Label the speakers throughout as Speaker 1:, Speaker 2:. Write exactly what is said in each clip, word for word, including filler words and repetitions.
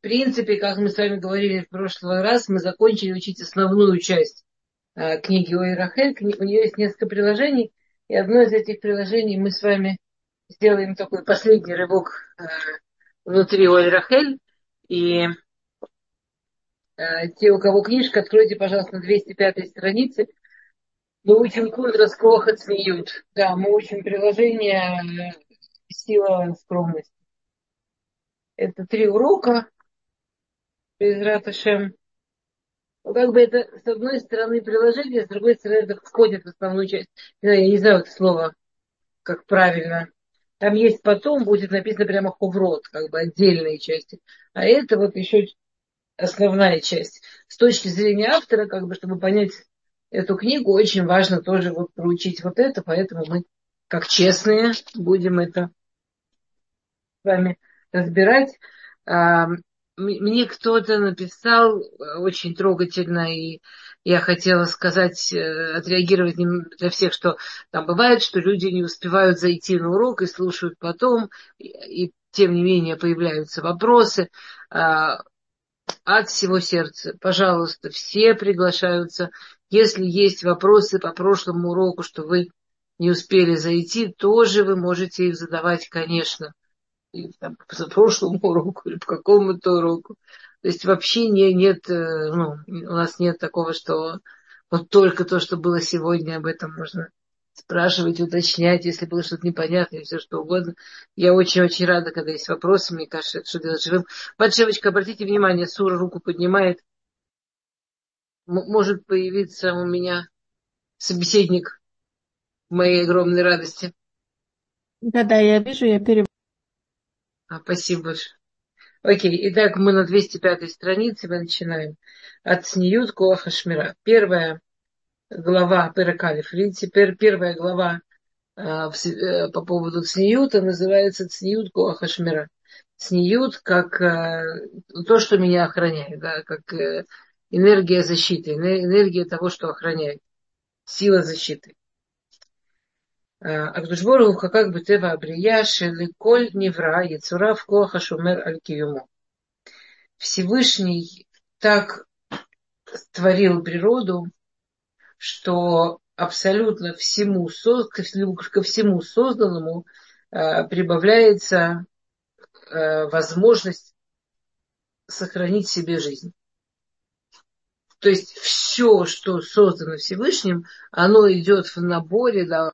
Speaker 1: принципе, как мы с вами говорили в прошлый раз, мы закончили учить основную часть э, книги Ой Рахель. У нее есть несколько приложений, и одно из этих приложений мы с вами сделаем такой последний рывок э, внутри Ой Рахель. И э, те, у кого книжка, откройте, пожалуйста, на двести пятой странице. Мы учим Кундрас Коха Цниют. Да, мы учим приложение э, «Сила скромности». Это три урока, Безрат Ашем. Ну, как бы это, с одной стороны, приложение, с другой стороны, это входит в основную часть. Не знаю, я не знаю это слово, как правильно. Там есть потом, будет написано прямо хуврот, как бы отдельные части. А это вот еще основная часть. С точки зрения автора, как бы, чтобы понять эту книгу, очень важно тоже вот проучить вот это, поэтому мы, как честные, будем это с вами разбирать. А, Мне кто-то написал э, очень трогательно, и я хотела сказать, э, отреагировать для всех, что там бывает, что люди не успевают зайти на урок и слушают потом, и, и тем не менее появляются вопросы. А, От всего сердца, пожалуйста, все приглашаются. Если есть вопросы по прошлому уроку, что вы не успели зайти, тоже вы можете их задавать, конечно, или там, по прошлому уроку, или по какому-то уроку. То есть вообще не, нет, э, ну, у нас нет такого, что вот только то, что было сегодня, об этом можно спрашивать, уточнять, если было что-то непонятное, все что угодно. Я очень-очень рада, когда есть вопросы, мне кажется, это что делать живым. Батшевочка, обратите внимание, Сура руку поднимает. М- может появиться у меня собеседник моей огромной радости.
Speaker 2: Да-да, я вижу, я перевожу.
Speaker 1: А, спасибо большое. Окей, итак, мы на двести пятой странице, мы начинаем. От Сниют Коаха Шмира. Первая глава Перекалиф. Видите, пер, первая глава э, в с- э, по поводу Цниюта называется Цниют Коаха Шмира. Цниют как э, то, что меня охраняет, да, как э, энергия защиты, эне- энергия того, что охраняет, сила защиты. Агдушбору как бы тева абрия шели коль невра яцура в коаха шумер аль киюму. Всевышний так творил природу, что абсолютно всему, ко всему созданному э, прибавляется э, возможность сохранить себе жизнь. То есть все, что создано Всевышним, оно идет в наборе, да,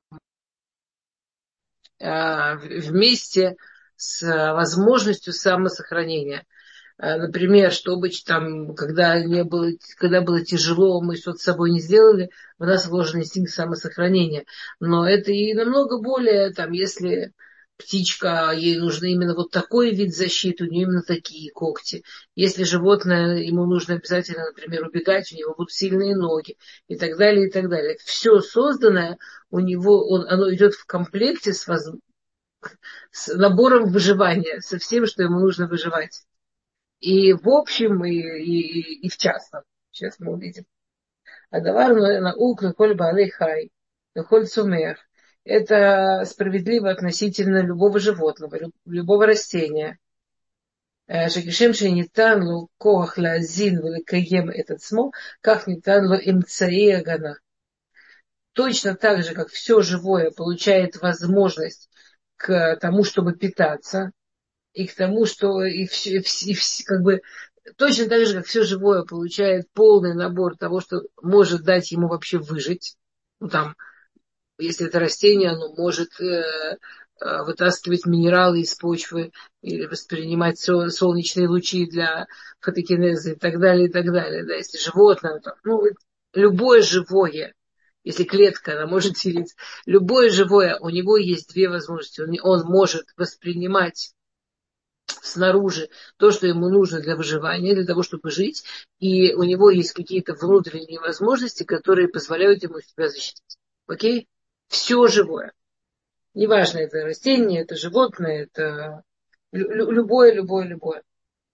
Speaker 1: э, вместе с возможностью самосохранения. Например, чтобы там, когда, не было, когда было тяжело, мы что-то с собой не сделали, в нас вложен инстинкт самосохранения. Но это и намного более, там, если птичка, ей нужно именно вот такой вид защиты, у нее именно такие когти. Если животное, ему нужно обязательно, например, убегать, у него будут сильные ноги и так далее, и так далее. Все созданное у него, он, оно идет в комплекте с, воз... с набором выживания, со всем, что ему нужно выживать. И в общем, и, и, и в частном. Сейчас мы увидим. Адавар наук лехоль баалей хай, лехоль цумер. Это справедливо относительно любого животного, любого растения. Шекишем шенитан лу коах лазин великаем этот смо, как нитан лу имцаи агана. Точно так же, как все живое получает возможность к тому, чтобы питаться, и к тому, что и все, и все, и все, как бы точно так же, как все живое получает полный набор того, что может дать ему вообще выжить. Ну, там, если это растение, оно может э, э, вытаскивать минералы из почвы или воспринимать сол- солнечные лучи для фотокинеза и так далее, и так далее. Да, если животное, то, ну, любое живое, если клетка, она может делиться, любое живое, у него есть две возможности. Он, он может воспринимать снаружи то, что ему нужно для выживания, для того, чтобы жить, и у него есть какие-то внутренние возможности, которые позволяют ему себя защитить. Окей? Все живое. Неважно, это растение, это животное, это любое, любое, любое.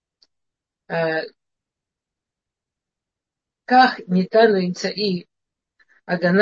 Speaker 1: Как нитану инцаи агана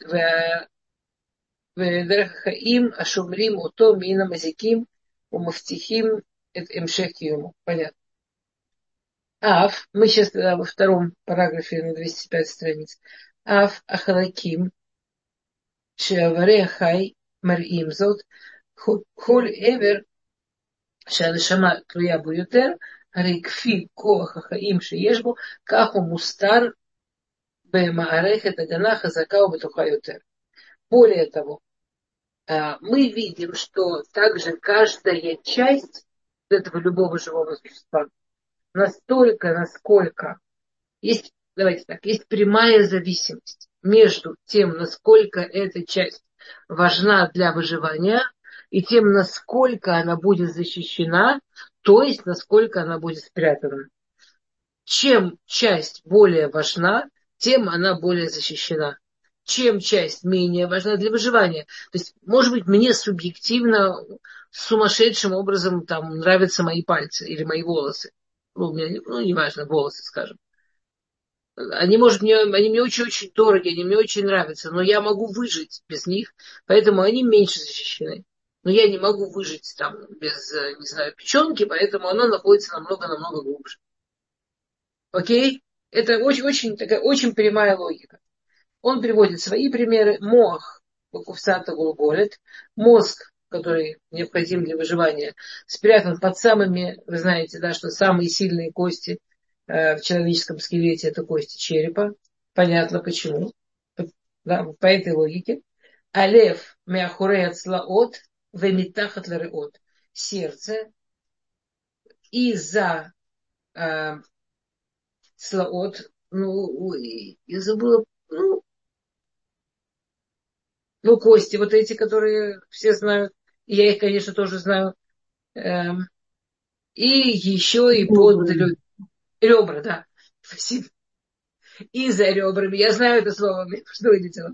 Speaker 1: ודרך החיים השומרים אותו מן המזיקים ומבטיחים את המשך קיומו. Понятно. Ав, мы сейчас во втором параграфе на двести пятой странице. Ав ахалаким шеаваре хай марим зот холь эвер שהנשמה תלויה בו יותר, הרי כפי כוח החיים שיש בו, כך הוא מוסתר במערכת הגנה חזקה ובטוחה יותר. Более того, мы видим, что также каждая часть этого любого живого существа настолько, насколько есть, давайте так, есть прямая зависимость между тем, насколько эта часть важна для выживания, и тем, насколько она будет защищена, то есть насколько она будет спрятана. Чем часть более важна, тем она более защищена. Чем часть менее важна для выживания. То есть, может быть, мне субъективно сумасшедшим образом там нравятся мои пальцы или мои волосы. Ну, мне, ну неважно, волосы, скажем. Они, может, мне, они мне очень-очень дороги, они мне очень нравятся, но я могу выжить без них, поэтому они меньше защищены. Но я не могу выжить там без, не знаю, печенки, поэтому она находится намного-намного глубже. Окей? Это очень-очень такая очень прямая логика. Он приводит свои примеры. Мох, кувсата гулголит, мозг, который необходим для выживания, спрятан под самыми, вы знаете, да, что самые сильные кости э, в человеческом скелете это кости черепа. Понятно почему. Да, по этой логике. Алев мяхурей ацлаот вемитахат лареот. Сердце и за э, слаот, ну, я забыла, ну, ну, кости, вот эти, которые все знают, и я их, конечно, тоже знаю, эм, и еще и под ребра, да, спасибо, и за ребрами, я знаю это слово, что вылетело,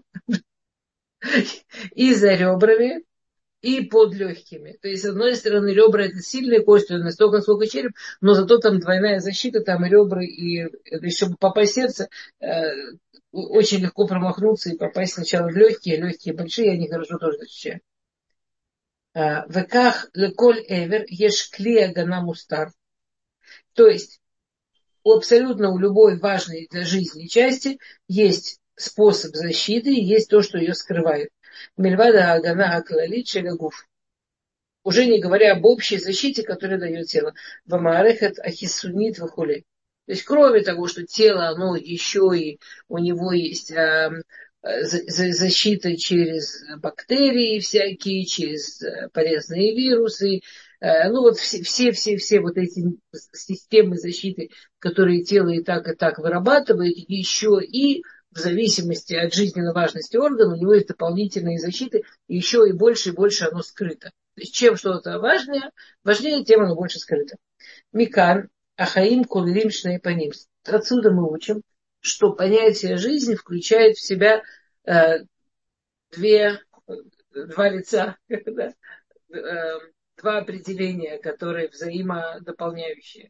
Speaker 1: и за ребрами, и под легкими. То есть, с одной стороны, ребра это сильные кости, настолько, насколько череп, но зато там двойная защита, там и ребра, и еще попасть в сердце, э, очень легко промахнуться и попасть сначала в легкие, легкие большие, они хорошо тоже защищают. Веках леколь эвер еш клея гана мустар. То есть, у абсолютно у любой важной для жизни части есть способ защиты, есть то, что ее скрывает. Мельвада агана аклалит шелегуф. Уже не говоря об общей защите, которую дает тело. Вамаарехет ахисунит вахулей. То есть, кроме того, что тело, оно еще и у него есть э, защита через бактерии всякие, через полезные вирусы. Э, ну, вот все-все-все вот эти системы защиты, которые тело и так, и так вырабатывает, еще и в зависимости от жизненно важности органа, у него есть дополнительные защиты, и еще и больше и больше оно скрыто. То есть, чем что-то важнее, важнее, тем оно больше скрыто. Микан, ахаим, кулим, шнейпаним. Отсюда мы учим, что понятие жизни включает в себя э, две, два лица, да, э, два определения, которые взаимодополняющие.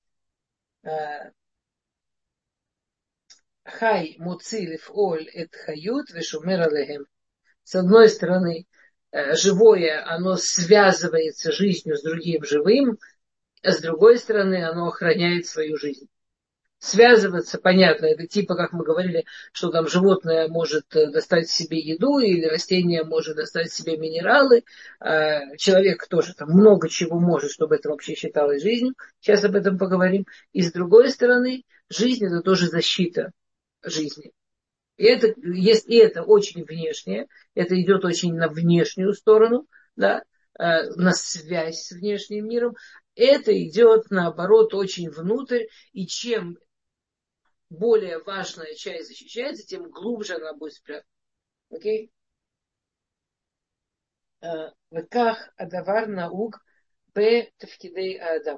Speaker 1: Хай муцилив оль эт хают вешумер алехем. С одной стороны, живое, оно связывается жизнью с другим живым, а с другой стороны, оно охраняет свою жизнь. Связываться, понятно, это типа, как мы говорили, что там животное может достать себе еду, или растение может достать себе минералы, человек тоже там много чего может, чтобы это вообще считалось жизнью. Сейчас об этом поговорим. И с другой стороны, жизнь это тоже защита жизни. И это, и это очень внешнее, это идет очень на внешнюю сторону, да, на связь с внешним миром. Это идет, наоборот, очень внутрь, и чем более важная часть защищается, тем глубже она будет спрятана. Окей? Веках адавар наук б тавкидей адам.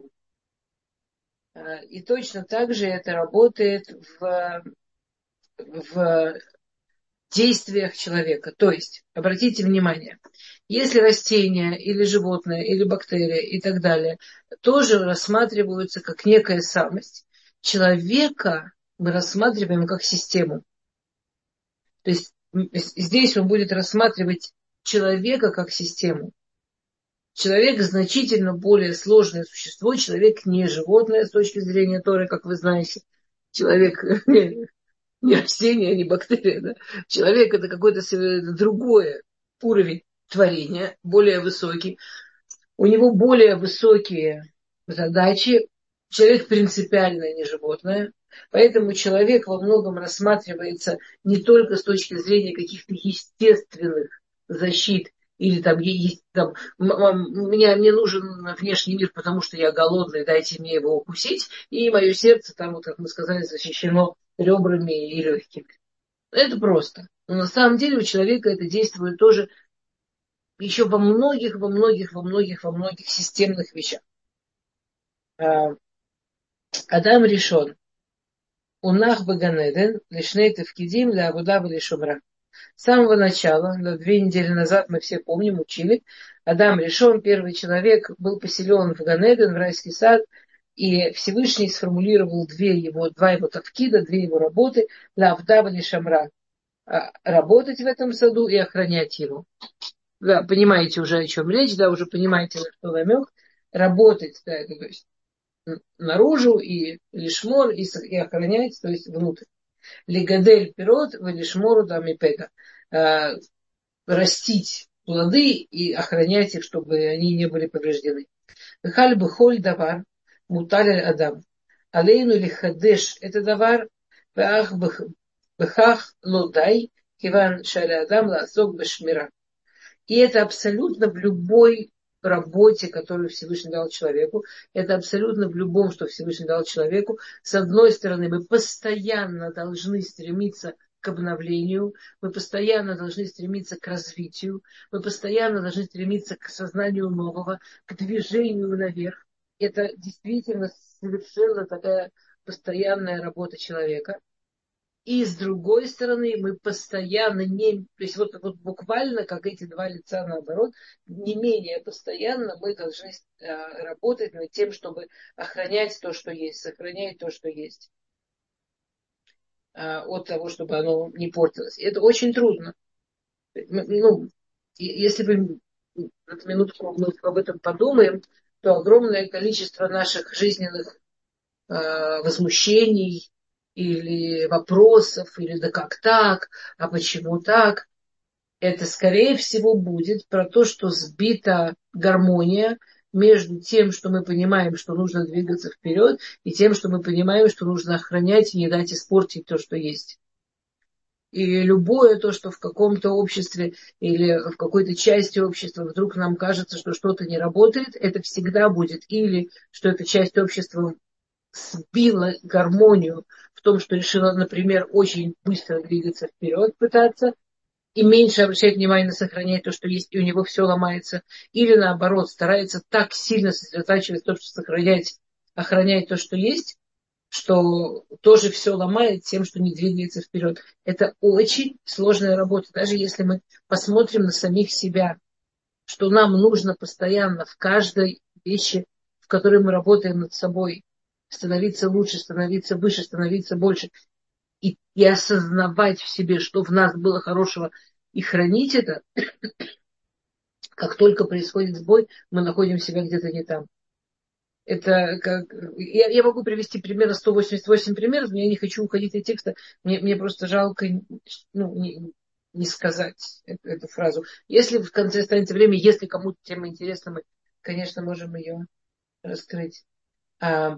Speaker 1: И точно так же это работает в, в действиях человека. То есть, обратите внимание, если растение или животное, или бактерия и так далее тоже рассматриваются как некая самость, человека мы рассматриваем как систему. То есть здесь он будет рассматривать человека как систему. Человек значительно более сложное существо. Человек не животное с точки зрения Торы, как вы знаете. Человек не, не растение, не бактерия. Да? Человек это какой-то другой уровень творения, более высокий. У него более высокие задачи. Человек принципиально не животное. Поэтому человек во многом рассматривается не только с точки зрения каких-то естественных защит, или там, есть, там мне, мне нужен внешний мир, потому что я голодный, дайте мне его укусить, и мое сердце, там, вот, как мы сказали, защищено ребрами и легкими. Это просто. Но на самом деле у человека это действует тоже еще во многих, во многих, во многих, во многих системных вещах. Адам решен. Унах Баганеден, лишней тевкидим для Абуда Балишумра. С самого начала, на две недели назад мы все помним, учили, Адам решен, первый человек, был поселен в Ганеден, в райский сад, и Всевышний сформулировал две его, два его тавкида, две его работы, для Абуда Балишумра. Работать в этом саду и охранять его. Да, понимаете уже, о чем речь, да, уже понимаете, на что намек. Работать, да, это, то есть наружу и лишмор, и, и охранять, то есть внутрь. Лигадель пирот, лишмору там и пека. Растить плоды и охранять их, чтобы они не были повреждены. Халь бы холь давар, муталь адам. Алейну лихадеш это давар, бах бхах лодай, киван шаля адам ласок бешмира. И это абсолютно в любой работе, которую Всевышний дал человеку. Это абсолютно в любом, что Всевышний дал человеку. С одной стороны, мы постоянно должны стремиться к обновлению, мы постоянно должны стремиться к развитию, мы постоянно должны стремиться к сознанию нового, к движению наверх. Это действительно совершенно такая постоянная работа человека. И с другой стороны, мы постоянно не... То есть вот, вот буквально, как эти два лица наоборот, не менее постоянно мы должны а, работать над тем, чтобы охранять то, что есть, сохранять то, что есть, а, от того, чтобы оно не портилось. И это очень трудно. Ну, если бы на минутку мы об этом подумаем, то огромное количество наших жизненных а, возмущений, или вопросов, или да как так, а почему так, это скорее всего будет про то, что сбита гармония между тем, что мы понимаем, что нужно двигаться вперед, и тем, что мы понимаем, что нужно охранять и не дать испортить то, что есть. И любое то, что в каком-то обществе или в какой-то части общества вдруг нам кажется, что что-то не работает, это всегда будет или что эта часть общества сбила гармонию в том, что решила, например, очень быстро двигаться вперед, пытаться, и меньше обращать внимание на сохранять то, что есть, и у него все ломается. Или наоборот, старается так сильно сосредотачивать то, что сохранять, охранять то, что есть, что тоже все ломает тем, что не двигается вперед. Это очень сложная работа. Даже если мы посмотрим на самих себя, что нам нужно постоянно в каждой вещи, в которой мы работаем над собой, становиться лучше, становиться выше, становиться больше. И, и осознавать в себе, что в нас было хорошего, и хранить это, как только происходит сбой, мы находим себя где-то не там. Это как... Я, я могу привести примерно сто восемьдесят восемь примеров, но я не хочу уходить от текста. Мне, мне просто жалко ну, не, не сказать эту, эту фразу. Если в конце останется время, если кому-то тема интересна, мы, конечно, можем ее раскрыть. А,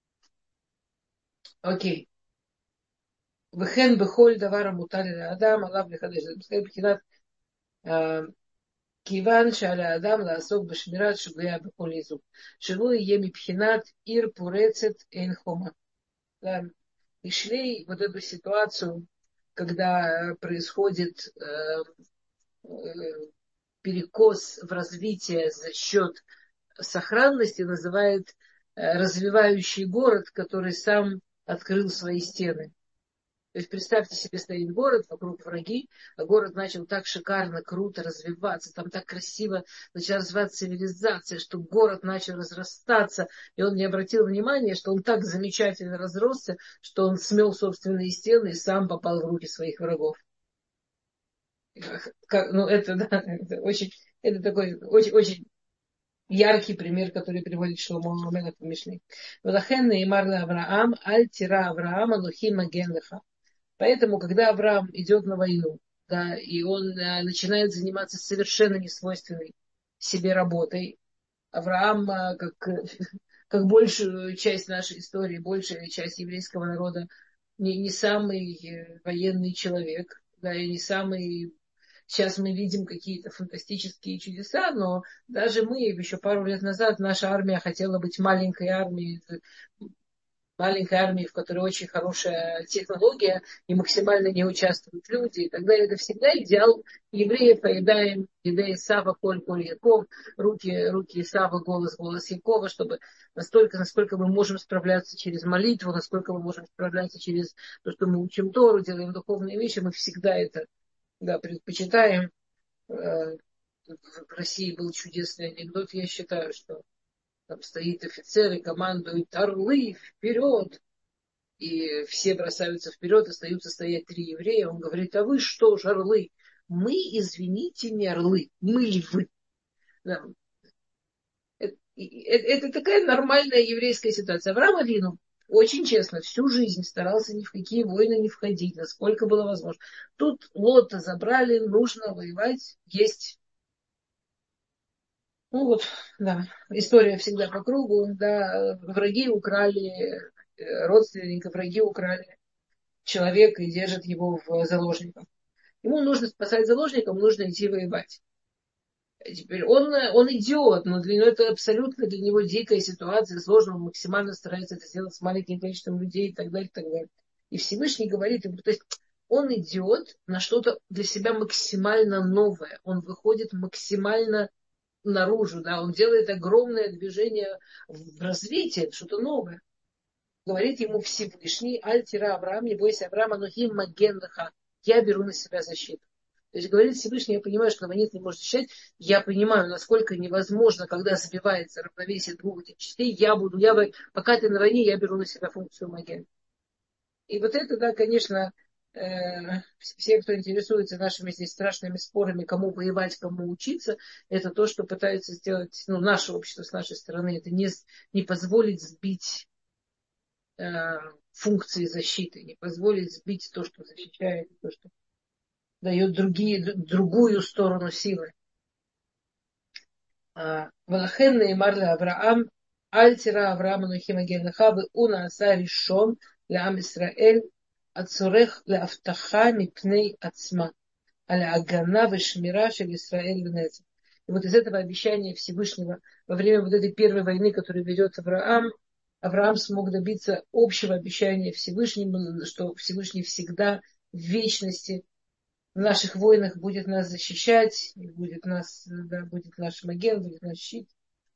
Speaker 1: окей. Вехен бехоль давара мутали адам, алав лихадеш. Бхинат киван шаля адам лаасок бешмират шугая бехоль изук. Шелу ие мипхинат ир пурецет эйн хома. И шли вот эту ситуацию, когда происходит э, э, перекос в развитие за счет сохранности, называют э, развивающий город, который сам открыл свои стены. То есть представьте себе, стоит город, вокруг враги, а город начал так шикарно, круто развиваться, там так красиво начала развиваться цивилизация, что город начал разрастаться, и он не обратил внимания, что он так замечательно разросся, что он смел собственные стены и сам попал в руки своих врагов. Как, ну это, да, это очень, это такой, очень, очень яркий пример, который приводит Шломо Амелех в Мишне. Вэлахен неймар Авраам, аль тира Авраам, анухи маген леха. Поэтому, когда Авраам идет на войну, да, и он а, начинает заниматься совершенно несвойственной себе работой, Авраам, а, как, как большую часть нашей истории, большая часть еврейского народа, не, не самый э, военный человек, да, и не самый... Сейчас мы видим какие-то фантастические чудеса, но даже мы еще пару лет назад, наша армия хотела быть маленькой армией, маленькой армии, в которой очень хорошая технология и максимально не участвуют люди и так далее. Это всегда идеал евреев, поедаем еда Исава, коль, коль, Яков, руки, руки Исава, голос, голос Якова, чтобы настолько, насколько мы можем справляться через молитву, насколько мы можем справляться через то, что мы учим Тору, делаем духовные вещи, мы всегда это, да, предпочитаем. Э, В России был чудесный анекдот, я считаю, что там стоит офицер и командует: орлы, вперед! И все бросаются вперед, остаются стоять три еврея. Он говорит: а вы что ж, орлы? Мы, извините, не орлы, мы львы. Да. Это, это такая нормальная еврейская ситуация. Авраам Авину очень честно всю жизнь старался ни в какие войны не входить, насколько было возможно. Тут Лота забрали, нужно воевать, есть. Ну вот, да, история всегда по кругу, да, враги украли родственника, враги украли человека и держат его в заложниках. Ему нужно спасать заложников, ему нужно идти воевать. Теперь он, он идет, но для него это абсолютно для него дикая ситуация, сложно, он максимально старается это сделать с маленьким количеством людей и так далее, и так далее. И Всевышний говорит ему, то есть он идет на что-то для себя максимально новое, он выходит максимально наружу, да, он делает огромное движение в развитии, что-то новое. Говорит ему Всевышний: Аль-Тира Авраам, не бойся Авраама, но им маген леха, я беру на себя защиту. То есть говорит Всевышний: я понимаю, что на нет не может защищать, я понимаю, насколько невозможно, когда сбивается равновесие двух этих частей, я буду, я бы, пока ты на войне, я беру на себя функцию маген. И вот это, да, конечно, э, все, кто интересуется нашими здесь страшными спорами, кому воевать, кому учиться, это то, что пытается сделать, ну, наше общество с нашей стороны, это не, не позволить сбить э, функции защиты, не позволить сбить то, что защищает, то, что дает другие, другую сторону силы. Валахен неймар ле Авраам, аль тира Авраам анухи маген леха, веуна аса ришон леам Исраэль, ацурех леавтаха мипней ацма, аля агана вешмира шель Исраэль венецах. И вот из этого обещания Всевышнего во время вот этой первой войны, которую ведет Авраам, Авраам смог добиться общего обещания Всевышнему, что Всевышний всегда в вечности в наших войнах будет нас защищать, будет, нас, да, будет наш маген, будет наш щит.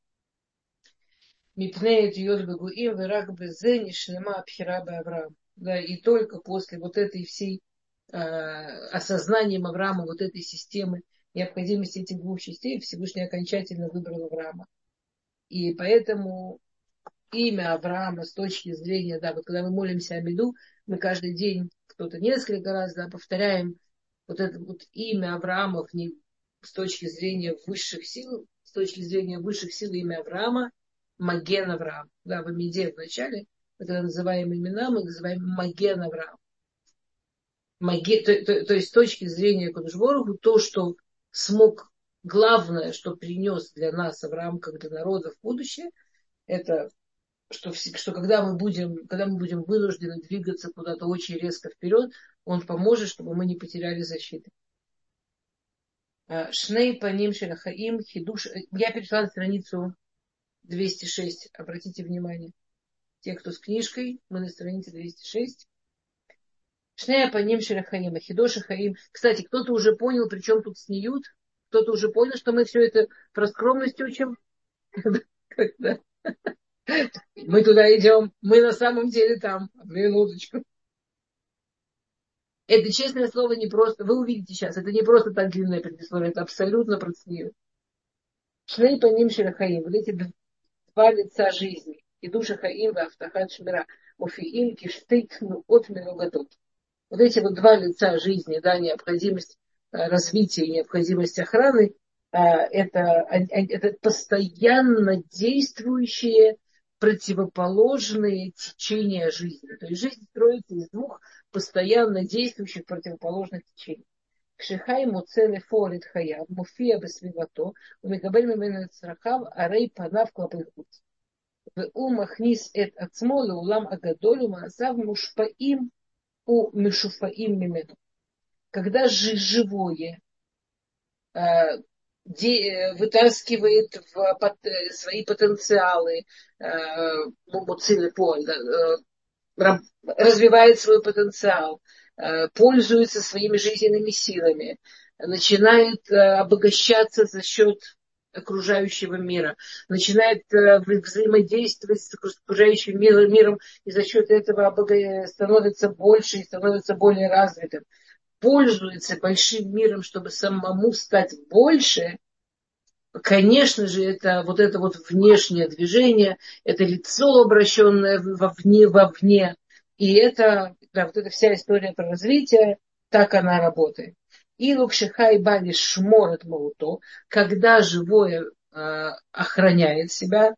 Speaker 1: Мипнеет йод бегуим вирак безе нишлема абхира бе Авраам. Да, и только после вот этой всей э, осознанием Авраама, вот этой системы, необходимости этих двух частей, Всевышний окончательно выбрал Авраама. И поэтому имя Авраама с точки зрения, да, вот когда мы молимся о меду, мы каждый день, кто-то несколько раз, да, повторяем вот это вот имя Авраама в ней, с точки зрения высших сил, с точки зрения высших сил имя Авраама, Маген Авраам. Да, в Амиде в начале, когда называем имена, мы называем Маген Авраам. Маген, то, то, то есть с точки зрения Кодушборуху, то, что смог, главное, что принес для нас Авраам, как для народа в будущее, это что, что когда, мы будем, когда мы будем вынуждены двигаться куда-то очень резко вперед, он поможет, чтобы мы не потеряли защиты. Шней паним шелахаим хидуш. Я перешла на страницу двести шесть. Обратите внимание. Те, кто с книжкой, мы на странице двести шесть. Шней паним шелахаим хидуш хаим. Кстати, кто-то уже понял, при чем тут снеют? Кто-то уже понял, что мы все это про скромность учим? Когда? Мы туда идем, мы на самом деле там. Минуточку. Это, честное слово, не просто, вы увидите сейчас, это не просто так длинное предисловие, это абсолютно процедура. Шней паним шелахаим, вот эти два лица жизни, и душа хаим ва автахат шмира, офиим киштейтну от минугатот. Вот эти вот два лица жизни, да, необходимость развития и необходимость охраны, это, это постоянно действующие противоположные течения жизни. То есть жизнь строится из двух постоянно действующих противоположных течений. Кшихай муцеле форит хаяв, муфия бесвивато, умикабель мимену црахав, арей панав клапы хутz. והוא מכניס את עצמו לעולם הגדול ומעשיו מושפעים ומשופעים ממנו. Когда же живое э, де, вытаскивает в, под, свои потенциалы, э, э, развивает свой потенциал, э, пользуется своими жизненными силами, начинает э, обогащаться за счет окружающего мира, начинает э, взаимодействовать с окружающим миром, миром и за счет этого становится больше и становится более развитым, пользуется большим миром, чтобы самому стать больше. Конечно же, это вот это вот внешнее движение, это лицо, обращенное вовне, вовне. И это, да, вот эта вся история про развитие, так она работает. И лукшихай бали шморет мауто, когда живое э, охраняет себя,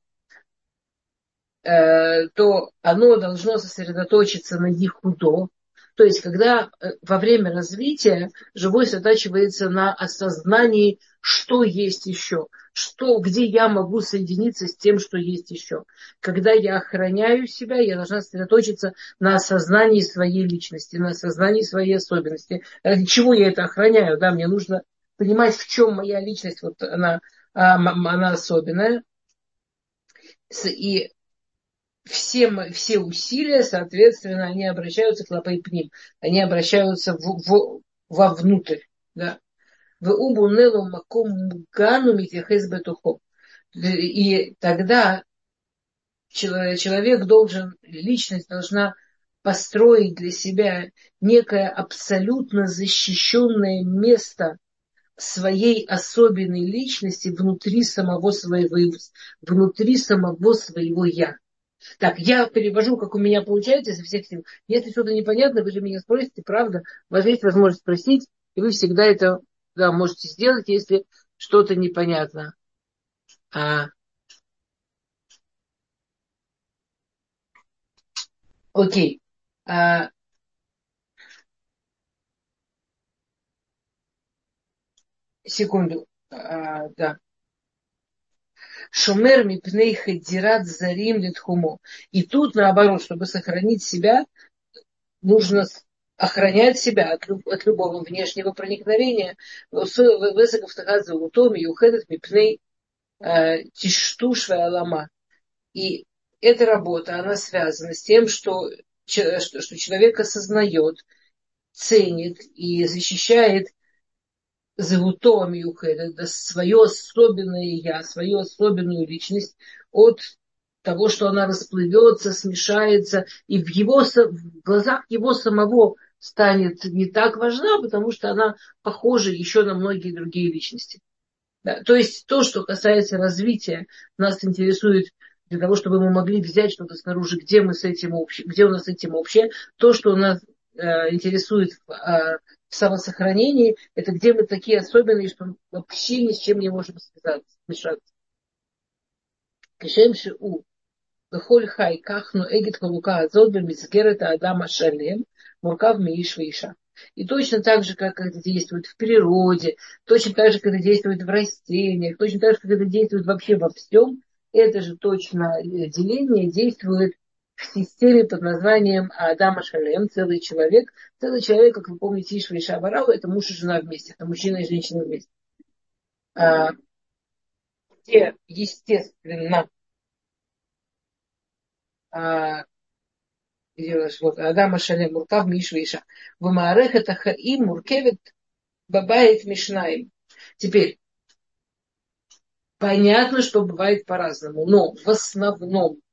Speaker 1: э, то оно должно сосредоточиться на дихудо. То есть, когда э, во время развития живое сосредотачивается на осознании, что есть еще, что, где я могу соединиться с тем, что есть еще. Когда я охраняю себя, я должна сосредоточиться на осознании своей личности, на осознании своей особенности. Ради чего я это охраняю? Да, мне нужно понимать, в чем моя личность, вот она, она особенная. И все, все усилия, соответственно, они обращаются к лапайпним, они обращаются в, в, вовнутрь. Да. И тогда человек должен, личность должна построить для себя некое абсолютно защищенное место своей особенной личности внутри самого своего, внутри самого своего «я». Так, я перевожу, как у меня получается изо всех сил. Если что-то непонятно, вы же меня спросите, правда. У вас есть возможность спросить, и вы всегда это, да, можете сделать, если что-то непонятно. А, окей. А, секунду. А, да. Шумер мипней хедират зарим литхумо. И тут, наоборот, чтобы сохранить себя, нужно охранять себя от, от любого внешнего проникновения. Тиштуш алама. И эта работа, она связана с тем, что, что, что человек осознает, ценит и защищает зевуто миюхеда, свое особенное я, свою особенную личность от того, что она расплывется, смешается, и в, его, в глазах его самого станет не так важна, потому что она похожа еще на многие другие личности. Да, то есть то, что касается развития, нас интересует для того, чтобы мы могли взять что-то снаружи, где мы с этим общее, где у нас с этим общее. То, что нас э, интересует в, э, в самосохранении, это где мы такие особенные, что вообще ни с чем не можем связаться, смешаться. Кишем у лхоль хай кахну эгит халука азот бемизгерет адама шалем муркав мииш виша. И точно так же, как это действует в природе, точно так же, как это действует в растениях, точно так же, как это действует вообще во всем, это же точно деление действует в системе под названием Адама Шалем, целый человек. Целый человек, как вы помните, Ишва и Шабарау, это муж и жена вместе, это мужчина и женщина вместе. А, где, естественно, а, вот, Адама Шалем Муркав Миш Виша. В Маарехет Ахаим Муркевит Бабаит Мишнаим. Теперь, понятно, что бывает по-разному, но в основном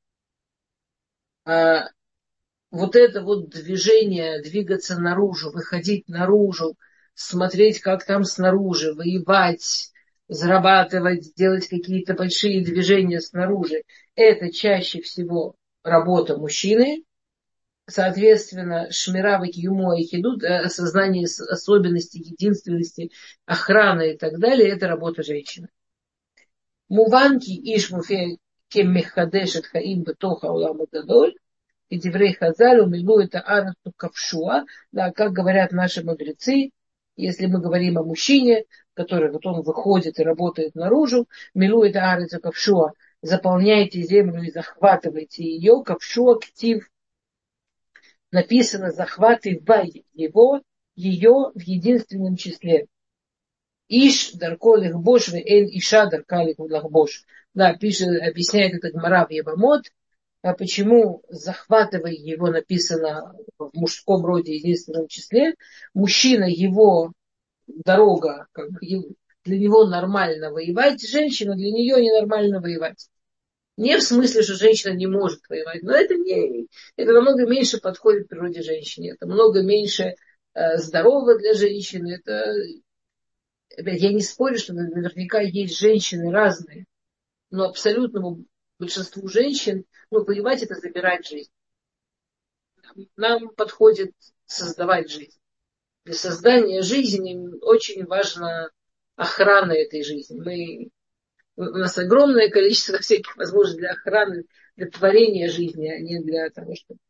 Speaker 1: а, вот это вот движение, двигаться наружу, выходить наружу, смотреть, как там снаружи, воевать, зарабатывать, делать какие-то большие движения снаружи, это чаще всего работа мужчины. соответственно, шмира векиюмо и хидут, осознание особенностей, единственности, охраны и так далее, это работа женщины. Муванки иш муфе кем мехадешет хаим бетоха улам гадоль, и деврей хазаль умилу это арасу кавшуа, да, как говорят наши мудрецы, если мы говорим о мужчине, который вот он выходит и работает наружу, милу это арасу кавшуа, заполняйте землю и захватывайте ее, кавшуа ктив, написано захваты в его, ее в единственном числе. Иш дарколих бош ве эн иша даркалих лахбош. Да, пишет, объясняет это Гмара в Евамот, а почему захватывая его написано в мужском роде единственном числе. Мужчина, его дорога, как бы, для него нормально воевать, женщина для нее ненормально воевать. Не в смысле, что женщина не может воевать, но это, не, это намного меньше подходит к природе женщины. Это много меньше э, здорово для женщины. Это, опять, я не спорю, что наверняка есть женщины разные, но абсолютному большинству женщин, ну, воевать это забирать жизнь. Нам подходит создавать жизнь. Для создания жизни очень важна охрана этой жизни. Мы У нас огромное количество всяких возможностей для охраны, для творения жизни, а не для того, чтобы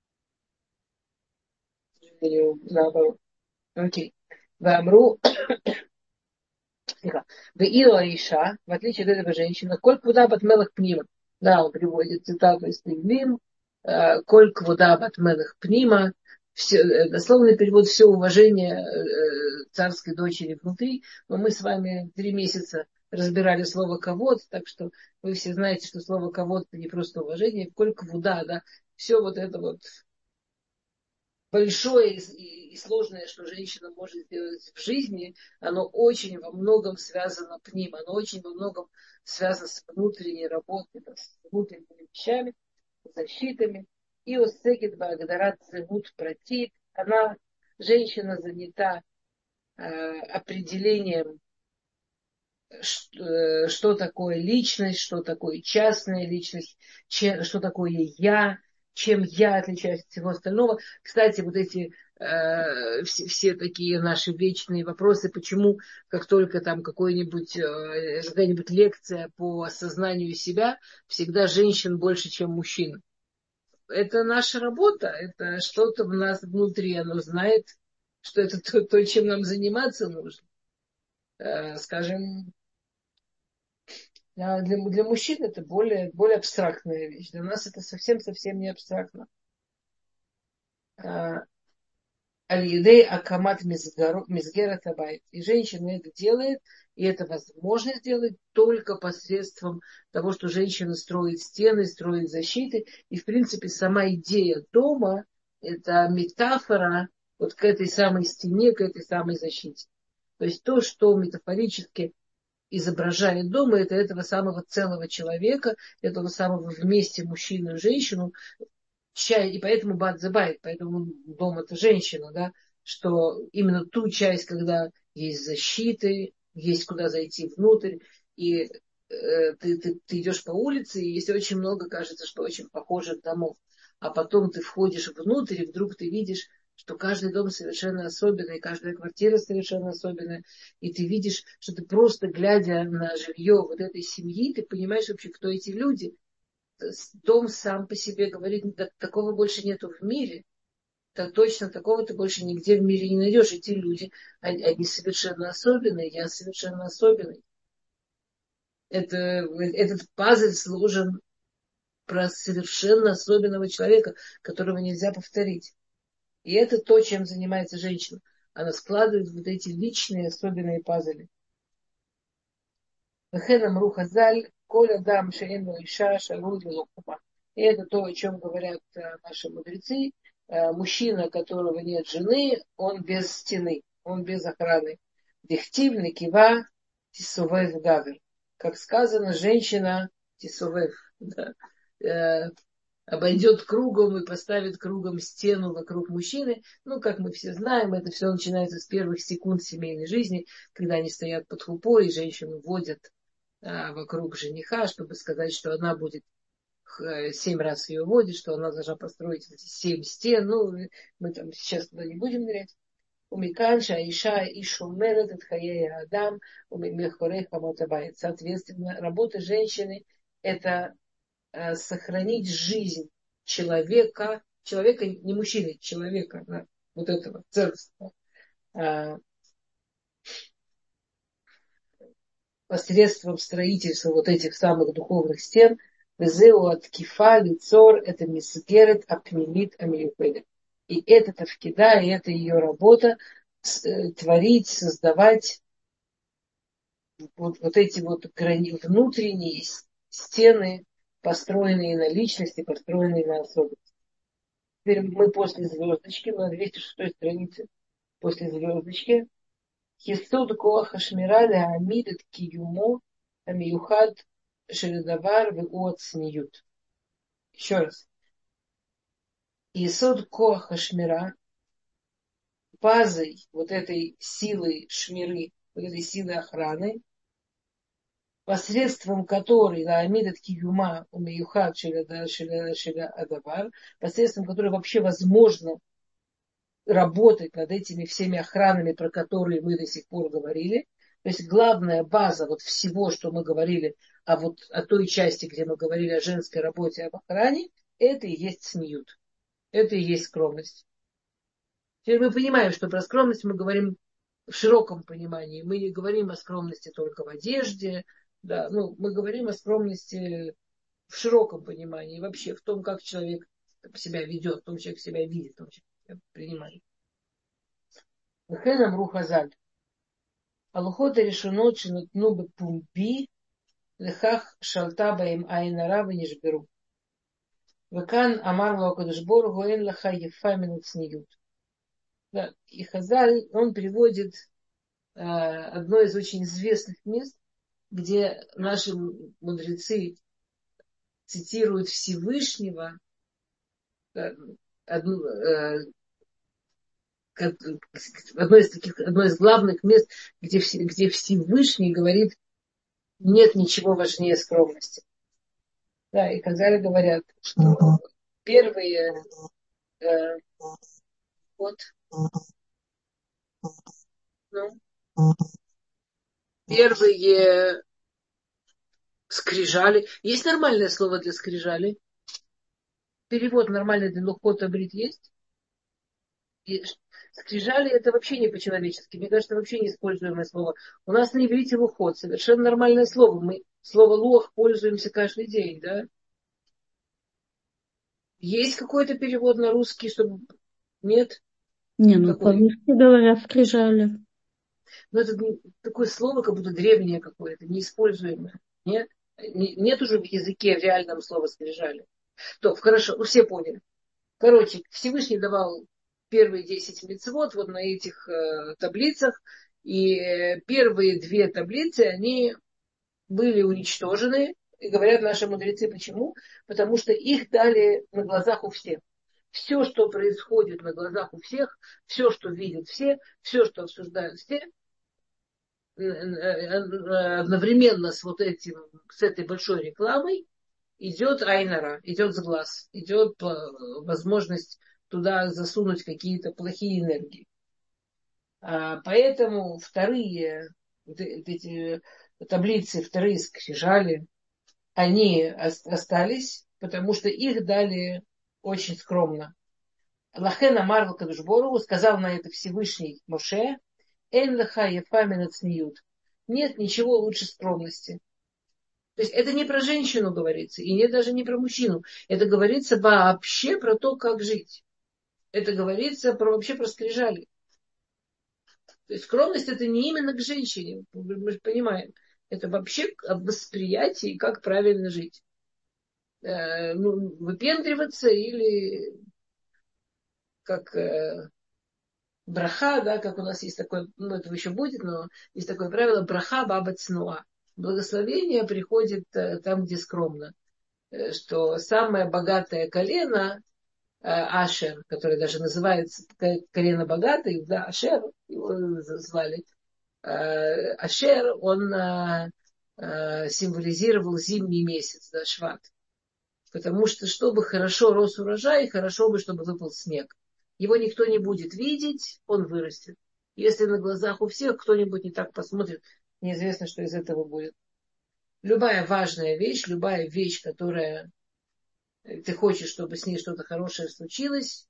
Speaker 1: наоборот. Окей. Вамру, в Ио Иша, в отличие от этого женщины, коль куда батмелах пнима. Да, он приводит цитату из Тегвим, коль куда батмелах пнима, все, дословный перевод все уважение царской дочери внутри, но мы с вами три месяца разбирали слово ковод, так что вы все знаете, что слово ковод это не просто уважение, коль квуда, да, все вот это вот большое и, и сложное, что женщина может сделать в жизни, оно очень во многом связано к ним, оно очень во многом связано с внутренней работой, с внутренними вещами, защитами. И осекет благодарат зовут протит. Она, женщина, занята э, определением, что, что такое личность, что такое частная личность, чем, что такое я, чем я отличаюсь от всего остального. Кстати, вот эти э, все, все такие наши вечные вопросы, почему как только там какой-нибудь, э, какая-нибудь лекция по осознанию себя, всегда женщин больше, чем мужчин. Это наша работа, это что-то в нас внутри, оно знает, что это то, то чем нам заниматься нужно. Э, скажем, для, для мужчин это более, более абстрактная вещь. Для нас это совсем-совсем не абстрактно. Аль-Едей Акамат Мизгера Табайт. И женщина это делает, и это возможно сделать только посредством того, что женщина строит стены, строит защиты. И, в принципе, сама идея дома – это метафора вот к этой самой стене, к этой самой защите. То есть то, что метафорически изображает дом, это этого самого целого человека, этого самого вместе мужчину и женщину, и поэтому бат забайт, поэтому дом это женщина, да, что именно ту часть, когда есть защиты, есть куда зайти внутрь, и э, ты, ты, ты идешь по улице, и есть очень много, кажется, что очень похожих домов, а потом ты входишь внутрь, и вдруг ты видишь, что каждый дом совершенно особенный, каждая квартира совершенно особенная, и ты видишь, что ты просто глядя на жилье вот этой семьи, ты понимаешь вообще, кто эти люди. Дом сам по себе говорит, да, такого больше нету в мире. Так точно такого ты больше нигде в мире не найдешь. Эти люди, они, они совершенно особенные, я совершенно особенный. Это, этот пазл сложен про совершенно особенного человека, которого нельзя повторить. И это то, чем занимается женщина. Она складывает вот эти личные особенные пазлы. Коля дам шеену иша шаруди локума. И это то, о чем говорят наши мудрецы. Мужчина, у которого нет жены, он без стены, он без охраны. Дихтив кива тисувев гавер. Как сказано, женщина тисувев. Да, э, обойдет кругом и поставит кругом стену вокруг мужчины. Ну, как мы все знаем, это все начинается с первых секунд семейной жизни, когда они стоят под хупой, и женщину водят вокруг жениха, чтобы сказать, что она будет семь раз ее водит, что она должна построить эти семь стен. Ну, мы там сейчас туда не будем нырять. Умикан, Шаиша, Ишумерет, Этхаея Адам, Умимехорех, Амотабайт. Соответственно, работа женщины – это э, сохранить жизнь человека, человека, не мужчины, человека, да, вот этого целостного, э, посредством строительства вот этих самых духовных стен. Везеу от кифа, лицор, это мисгерет, апнемит, амиюпедет. И это тавкида, и это ее работа, э, творить, создавать вот, вот эти вот грани, внутренние стены, построенные на личности, построенные на особенности. Теперь мы после звездочки, мы на двести шестой странице после звездочки. Хисуд коаха шмира леамид эт киюмо амиюхад шеледавар веуот сниют. Еще раз. Хисуд коаха шмира, базой вот этой силы шмиры, вот этой силы охраны, посредством которой Лаамидат Киюма Умеюхат Шиля Адавар, посредством которой вообще возможно работать над этими всеми охранами, про которые мы до сих пор говорили. То есть главная база вот всего, что мы говорили, а вот о той части, где мы говорили о женской работе, об охране, это и есть сниют. Это и есть скромность. Теперь мы понимаем, что про скромность мы говорим в широком понимании. Мы не говорим о скромности только в одежде. Да, ну, мы говорим о скромности в широком понимании. Вообще в том, как человек себя ведет, в том, как человек себя видит, в том, как человек себя принимает. Вехен амру хазаль. Алухот решенот шинутну бепумби лехах шалта баим айнара венишберу. Векан амар лакадышбор гуэн лаха ефа минут сниют. Да, и Хазаль, он приводит э, одно из очень известных мест, где наши мудрецы цитируют Всевышнего, э, одну, э, как, одно из таких, одно из главных мест, где, где Всевышний говорит, нет ничего важнее скромности. Да, и Хазаль говорят, что первые э, вот, ну, первые скрижали. Есть нормальное слово для скрижали? Перевод нормальный для лухота брит есть? И скрижали это вообще не по-человечески. Мне кажется, вообще неиспользуемое слово. У нас на иврите лухот. Совершенно нормальное слово. Мы слово лох пользуемся каждый день, да? Есть какой-то перевод на русский, чтобы... Нет?
Speaker 2: Не, ну
Speaker 1: Какой?
Speaker 2: по-русски говорят скрижали.
Speaker 1: Ну, это такое слово, как будто древнее какое-то, неиспользуемое. Нет? Нет уже в языке в реальном слова скрижали. То, хорошо, ну все поняли. Короче, Всевышний давал первые десять мицвот вот на этих э, таблицах. И первые две таблицы, они были уничтожены. И говорят наши мудрецы, почему? Потому что их дали на глазах у всех. Все, что происходит на глазах у всех, все, что видят все, все, что обсуждают все, одновременно с вот этим, с этой большой рекламой, идет айнара, идет с глаз, идет возможность туда засунуть какие-то плохие энергии. А поэтому вторые вот эти таблицы, вторые скрижали, они остались, потому что их дали очень скромно. Лахен амар кадушбору сказал на это Всевышний Моше, эн лаха ефа мин ацниют. Нет ничего лучше скромности. То есть это не про женщину говорится, и не, даже не про мужчину. Это говорится вообще про то, как жить. Это говорится про, вообще про скрижали. То есть скромность это не именно к женщине, мы же понимаем. Это вообще об восприятии, как правильно жить. Э, ну, выпендриваться или как э, браха, да, как у нас есть такое, ну это еще будет, но есть такое правило браха баба цнуа. Благословение приходит э, там, где скромно. Что самое богатое колено Ашер, которое даже называется колено богатый, да, Ашер, его звали, Ашер, он символизировал зимний месяц, да, Шват. Потому что, чтобы хорошо рос урожай, хорошо бы, чтобы выпал снег. Его никто не будет видеть, он вырастет. Если на глазах у всех кто-нибудь не так посмотрит, неизвестно, что из этого будет. Любая важная вещь, любая вещь, которая ты хочешь, чтобы с ней что-то хорошее случилось,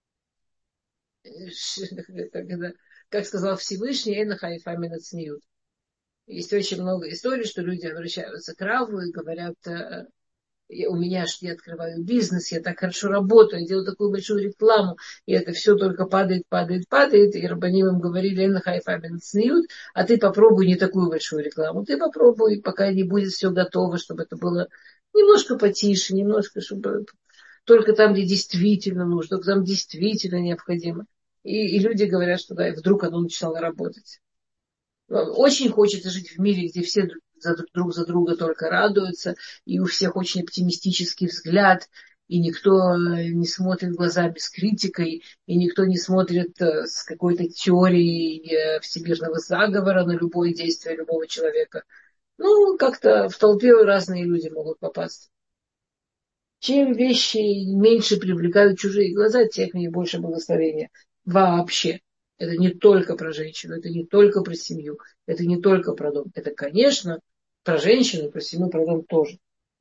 Speaker 1: как сказал Всевышний, «Эйна хайфа мин ацниют». Есть очень много историй, что люди обращаются к Раву и говорят: у меня ж я открываю бизнес, я так хорошо работаю, я делаю такую большую рекламу, и это все только падает, падает, падает. И рабаним им говорили: «Эйна хайфа мин ацниют», а ты попробуй не такую большую рекламу. Ты попробуй, пока не будет все готово, чтобы это было немножко потише, немножко, чтобы только там, где действительно нужно, только там действительно необходимо. И, и люди говорят, что да, и вдруг оно начинало работать. Очень хочется жить в мире, где все друг за друга только радуются, и у всех очень оптимистический взгляд, и никто не смотрит глазами с критикой, и никто не смотрит с какой-то теорией всемирного заговора на любое действие любого человека. Ну, как-то в толпе разные люди могут попасть. Чем вещи меньше привлекают чужие глаза, тем в них больше благословения. Вообще. Это не только про женщину, это не только про семью, это не только про дом. Это, конечно, про женщину, про семью, про дом тоже.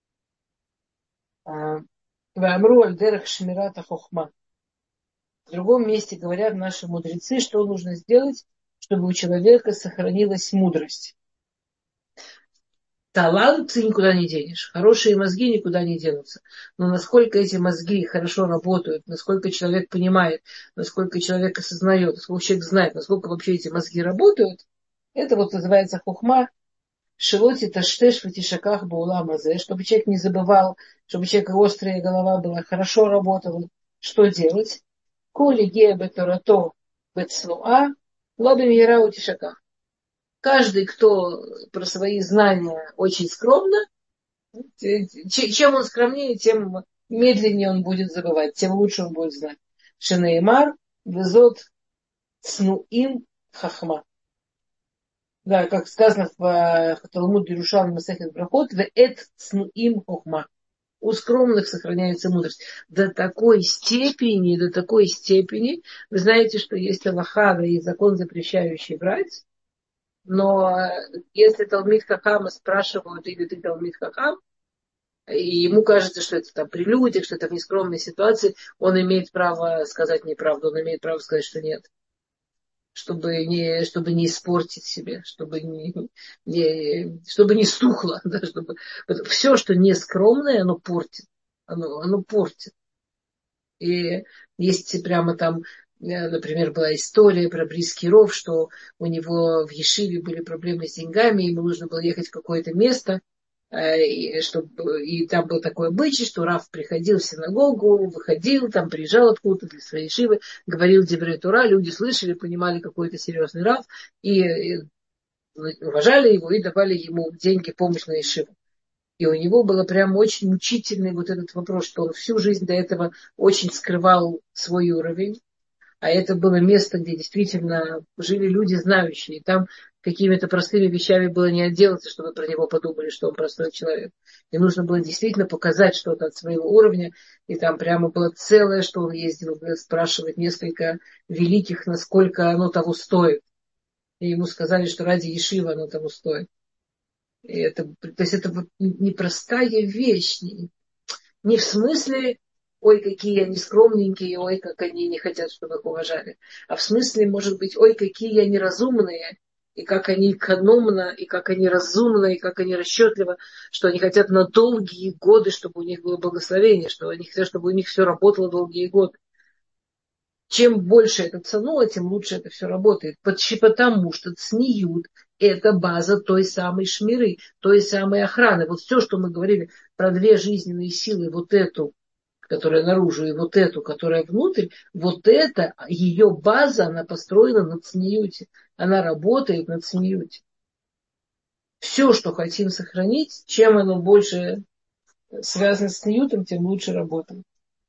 Speaker 1: Ваамру альдерах шмирата хохма. В другом месте говорят наши мудрецы, что нужно сделать, чтобы у человека сохранилась мудрость. Талант ты никуда не денешь. Хорошие мозги никуда не денутся. Но насколько эти мозги хорошо работают, насколько человек понимает, насколько человек осознает, насколько человек знает, насколько вообще эти мозги работают, это вот называется хухма. Шелоти таштеш в тишаках бауламазе, чтобы человек не забывал, чтобы у человека острая голова была, хорошо работала. Что делать? Коли гея бетарато бетснуа, лобим яра у тишаках. Каждый, кто про свои знания очень скромно, чем он скромнее, тем медленнее он будет забывать, тем лучше он будет знать. Шенеймар, везот, цнуим, хахма. Да, как сказано в Талмуд Ерушалми Масехет Брахот, веэт цнуим хохма. У скромных сохраняется мудрость. До такой степени, до такой степени, вы знаете, что есть алаха и закон, запрещающий брать. Но если Талмид Хахама спрашивают, или ты Талмид Хахам, и ему кажется, что это там при людях, что это в нескромной ситуации, он имеет право сказать неправду, он имеет право сказать, что нет. Чтобы не, чтобы не испортить себе, чтобы не, не, чтобы не стухло. Да, чтобы, все, что не скромное, оно портит. Оно, оно портит. И есть прямо там, например, была история про Брискиров, что у него в Ешиве были проблемы с деньгами, ему нужно было ехать в какое-то место, и, чтобы, и там был такой обычай, что Рав приходил в синагогу, выходил, там приезжал откуда-то для своей Ешивы, говорил Деврей Тура, люди слышали, понимали, какой это серьезный Рав, и, и уважали его и давали ему деньги, помощь на Ешиву. И у него было прям очень мучительный вот этот вопрос, что он всю жизнь до этого очень скрывал свой уровень. А это было место, где действительно жили люди знающие. И там какими-то простыми вещами было не отделаться, чтобы про него подумали, что он простой человек. И нужно было действительно показать что-то от своего уровня. И там прямо было целое, что он ездил спрашивать несколько великих, насколько оно того стоит. И ему сказали, что ради Ешивы оно того стоит. И это, то есть это вот непростая вещь. Не, не в смысле, ой, какие они скромненькие, ой, как они не хотят, чтобы их уважали. А в смысле, может быть, ой, какие они разумные, и как они экономно, и как они разумно, и как они расчетливо, что они хотят на долгие годы, чтобы у них было благословение, что они хотят, чтобы у них все работало долгие годы. Чем больше это ценуло, тем лучше это все работает. Потому что цниют – это база той самой шмиры, той самой охраны. Вот все, что мы говорили про две жизненные силы, вот эту, которая наружу, и вот эту, которая внутрь, вот это, ее база, она построена на цниюте. Она работает на цниюте. Все, что хотим сохранить, чем оно больше связано с цниютом, тем лучше работает.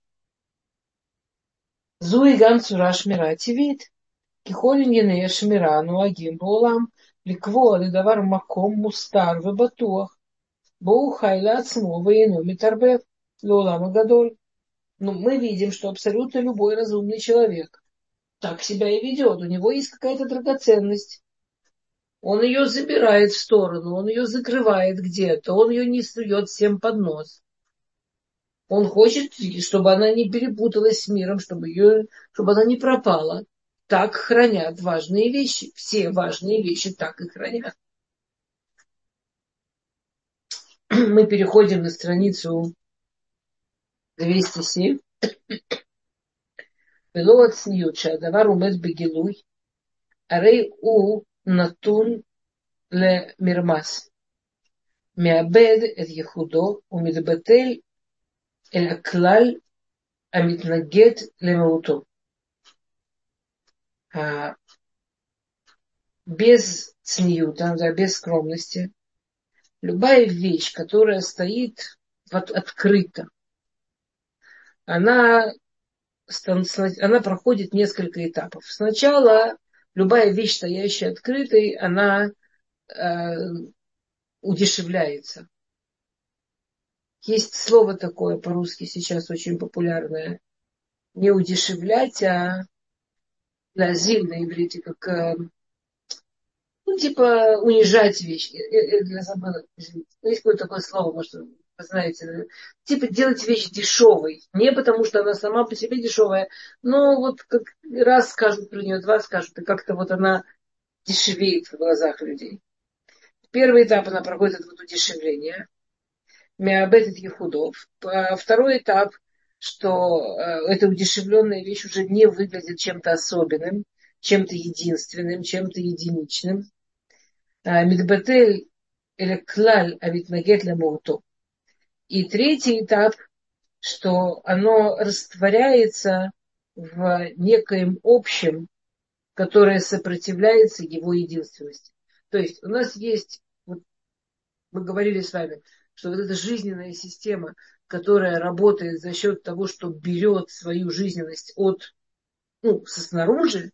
Speaker 1: Зуи гам цура шмира тивит. Кихолин янея шмира нуагим בעולם. לקבוע לדבר מקום מוסתר ובטוח. בו הוא חי לעצמו ואינו מתערבב. Лолама Гадоль. Но мы видим, что абсолютно любой разумный человек так себя и ведет. У него есть какая-то драгоценность. Он ее забирает в сторону, он ее закрывает где-то, он ее не сует всем под нос. Он хочет, чтобы она не перепуталась с миром, чтобы, ее, чтобы она не пропала. Так хранят важные вещи. Все важные вещи так и хранят. Мы переходим на страницу двести семь. ולא הצניעות שהדבר עומד בגילוי, הרי הוא נתון למרמס. מאבד את ייחודו ומתבטל אל הכלל המתנגד למהותו. Без цниюта, да, без скромности, любая вещь, которая стоит вот открыто, она, она проходит несколько этапов. Сначала любая вещь, стоящая открытой, она э, удешевляется. Есть слово такое по-русски сейчас очень популярное. Не удешевлять, а лазиль на иврите, как э, ну, типа унижать вещь. Я, я забыла, извините. Есть какое-то такое слово, может, вы знаете. Типа делать вещь дешевой. Не потому, что она сама по себе дешевая, но вот как раз скажут про нее, два скажут, и как-то вот она дешевеет в глазах людей. Первый этап она проходит вот удешевление. Меабетит ехудов. Второй этап, что эта удешевленная вещь уже не выглядит чем-то особенным, чем-то единственным, чем-то единичным. Мидбатель или клаль авитнагет лемоуту. И третий этап, что оно растворяется в некоем общем, которое сопротивляется его единственности. То есть у нас есть, вот мы говорили с вами, что вот эта жизненная система, которая работает за счет того, что берет свою жизненность от, ну, со снаружи,